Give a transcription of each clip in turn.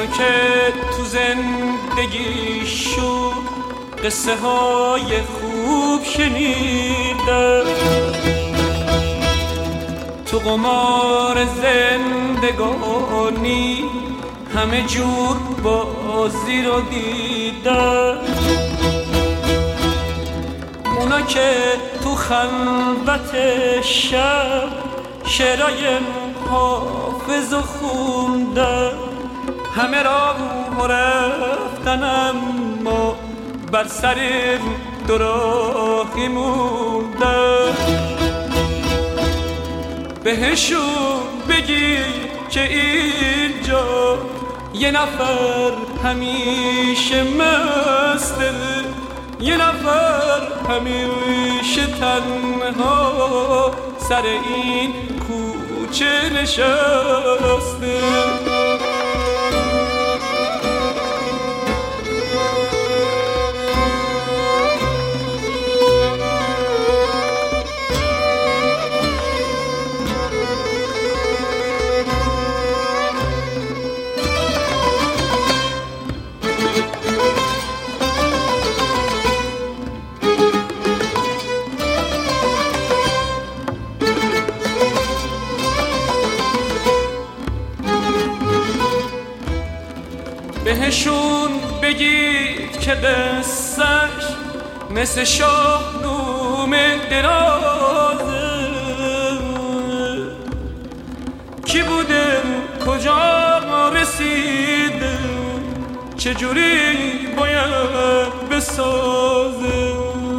که تو زندگی شد قصه های خوب شنیدم، تو قمار زندگانی همه جور بازی رو دیدم. اونا که تو خلوت شب شعرهای حافظ رو خوندن، همه راه رفتن اما بر سر دو راهی موندن. بهشون بگی که اینجا یه نفر همیشه مسته، یه نفر همیشه تنها سر این کوچه نشسته. بهشون بگید که قصه‌اش مثل شاهنامه درازه، کی بوده کجا رسیده چجوری باید بسازه.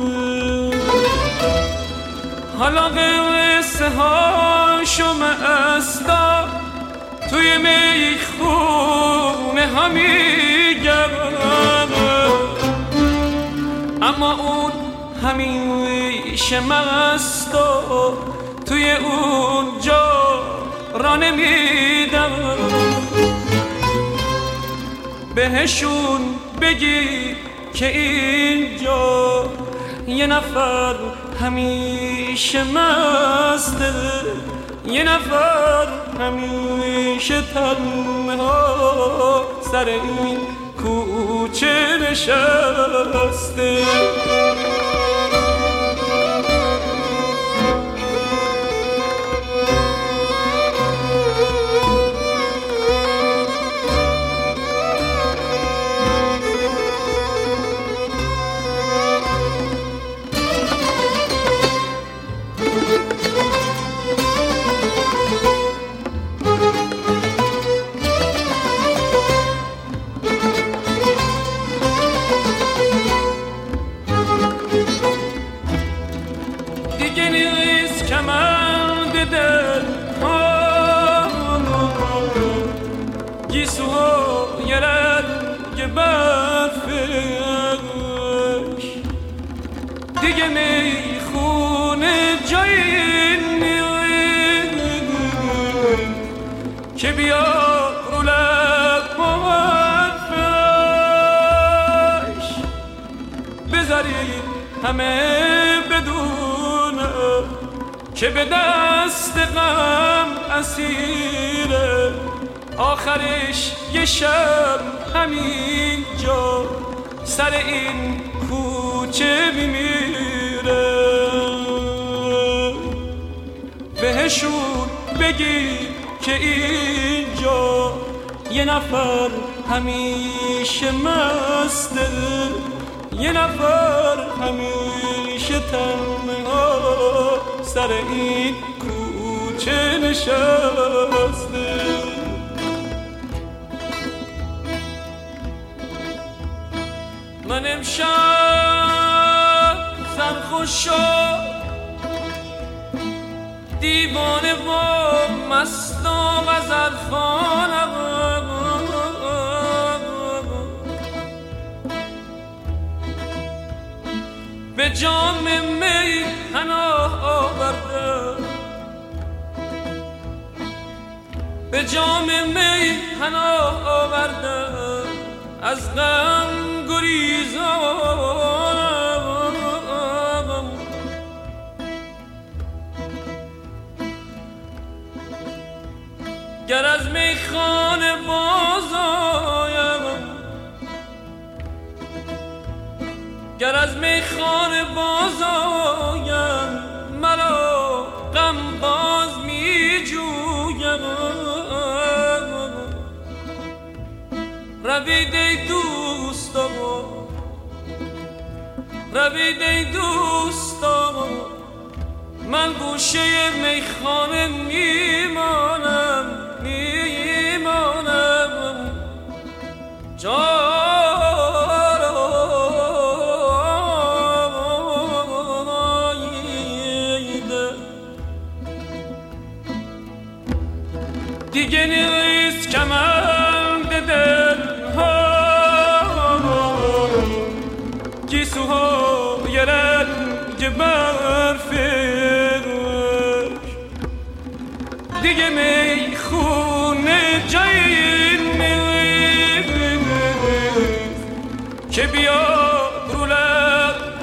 حالا قصه هاشو مستم توی میخونه ها میگم، اما اون همیشه مست و توی اونجا را نمیدم. بهشون بگی که اینجا یه نفر همیشه مسته، یه نفر همیشه تنها سر این کوچه نشسته. دیگه نیست کمند دل گیسوهای رنگ برفش، دیگه میخونه جایی نیست که بیا رو لب حرفش. بذارید همه بدونه که به دست غم اسیره، آخرش یه شب همینجا سر این کوچه میمیره. بهشون بگی که اینجا یه نفر همیشه مسته، یه نفر همیشه تنها سر این کوچه نشسته. من امشب سرخوش و دیوانه و مست و غزلخوانم، به جام می پناه آوردم، به جام می پناه آوردم، از غم گریزانم. گر از میخانه باز گر از میخانه باز آیم مرا غم باز می جویم. روید ای دوستان، روید ای دوستان، من گوشه میخانه میمانم میمانم. دیگه نیست کمند دل ها، گیسوهای رنگ برفش، دیگه میخونه جایی نیست که بیاد رو لب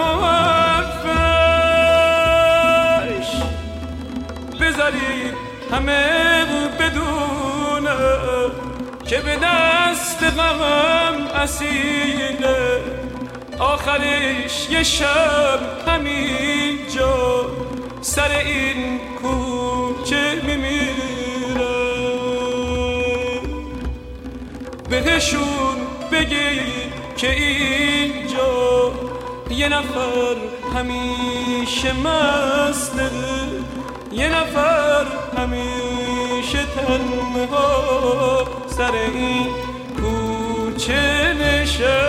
حرفش. بذارید همه بدونه که به دست غمم اسیره، آخرش یه شب همینجا سر این کوچه میمیره. بهشون بگی که اینجا یه نفر همیشه مسته، یه نفر همیشه تنها سر این کوچه نشسته.